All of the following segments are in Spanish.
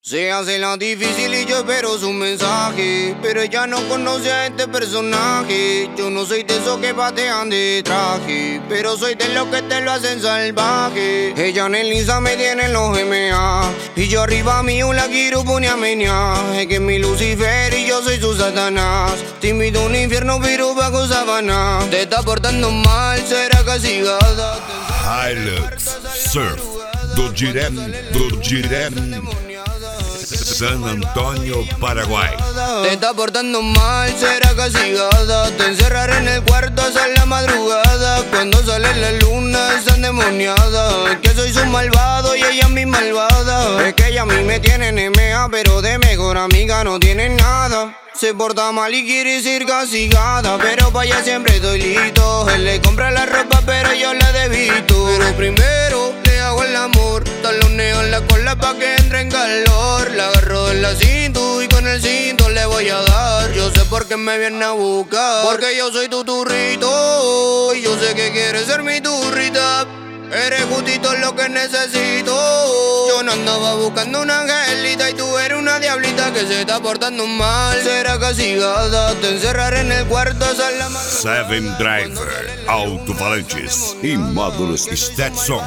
Se hace la difícil y yo espero su mensaje, pero ella no conoce a este personaje. Yo no soy de esos que patean de traje, pero soy de los que te lo hacen salvaje. Ella en el Insta me tiene en los MA, y yo arriba mío la quiero poner a menear. Es que es mi Lucifer y yo soy su Satanás. Te invito a un infierno pero bajo sabana. Te está portando mal, será castigada. Hilux Surf do Direm San Antonio, Paraguay. Te está portando mal, será castigada. Te encerraré en el cuarto hasta la madrugada. Cuando sale la luna es endemoniada. Es que soy su malvado y ella es mi malvada. Es que ella a mí me tiene en MA, pero de mejor amiga no tiene nada. Se porta mal y quiere ser castigada, pero pa' allá siempre estoy listo. Él le compra la ropa pero yo la debito. Pero primero le hago el amor, taloneo en la cola pa' que entre en calor. La agarro de la cintura y con el cinto le voy a dar. Yo sé por qué me viene a buscar, porque yo soy tu turrito y yo sé que quieres ser mi turrita. Eres justito lo que necesito. Yo no andaba buscando una angelita y tú eres una diablita que se está portando mal. Será castigada, te encerraré en el cuarto hasta la madrugada. Seven Driver, alto-falantes e módulos Stetson.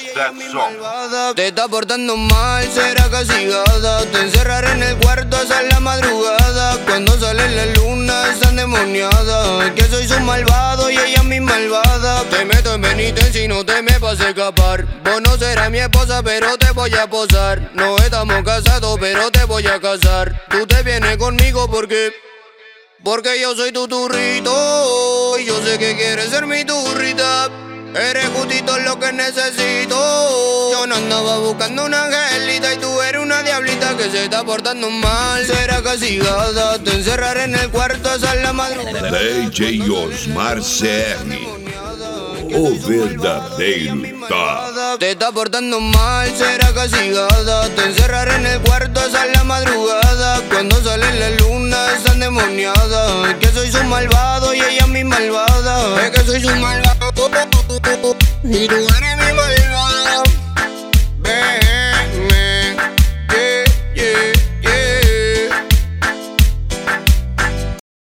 Te está portando mal, será castigada. Te encerraré en el cuarto hasta la madrugada. Cuando sale la luna está endemoniada. Es que soy su malvado y ella es mi malvada. Te meto en penitencia y no te me vas a escapar. Vos no serás mi esposa pero te voy a posar. No estamos casados pero te voy a casar. Tú te vienes conmigo porque yo soy tu turrito y yo sé que quieres ser mi turrita. Eres justito lo que necesito. Yo no andaba buscando una angelita y tú eres una diablita que se está portando mal. Será castigada, te encerraré en el cuarto hasta la madrugada. DJ Osmar CR, o verdadeiro tá. Te está portando mal, será castigada. Te encerraré en el cuarto hasta la madrugada. Cuando sale la luna está endemoniada. Es que soy su malvado y ella es mi malvada. Es que soy su malvado y tú eres mi